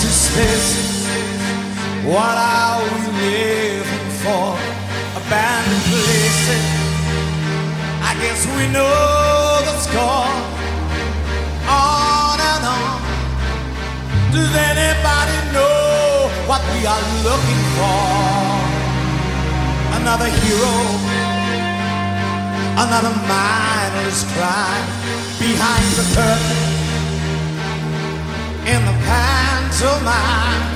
space. What are we living for? Abandoned places. I guess we know the score. On and on. Does anybody know what we are looking for? Another hero, another mindless crime behind the curtain. In the pantomime,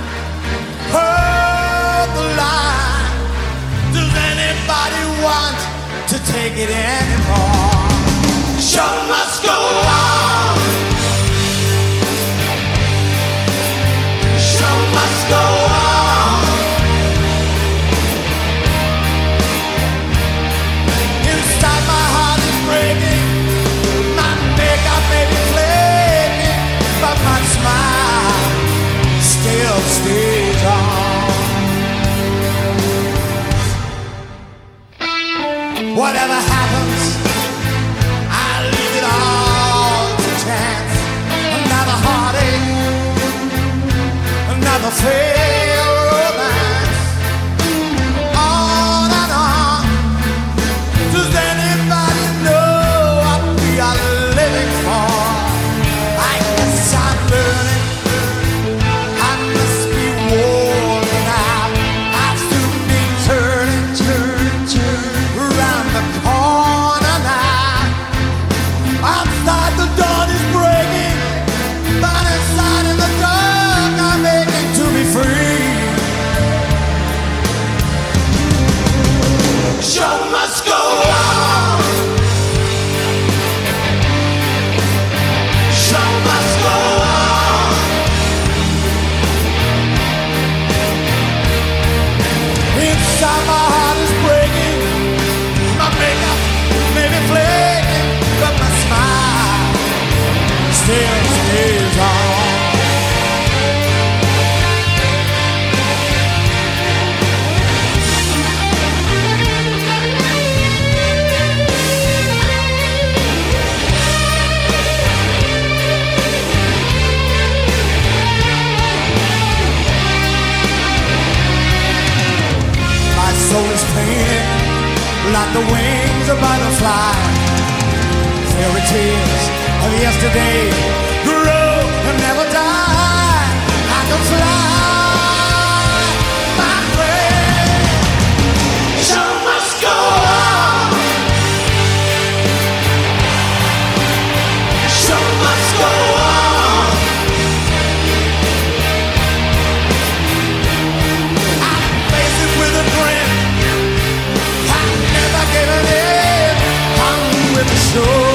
heard the line. Does anybody want to take it anymore? Show must go on. Show must go on. Inside my heart is breaking. My makeup may be flaking, but my smile still stays on. Whatever happens, I leave it all to chance. Another heartache, another failed romance. On and on. Does anybody know what we are living for? I guess I'm learning. I must be worn out. I've soon been turning around the corner now. Outside the dawn is breaking, but inside in the dark I'm aching to be free. Show must go on. Show must go on. Inside my heart is breaking. My makeup may be flaking, but my smile still stays on. My soul is painted like the wings of butterfly. Fairy tales of yesterday grow and never die. I can fly my way. Show must go on. Show must go on. I face it with a grin. I never given in. I'm with the show.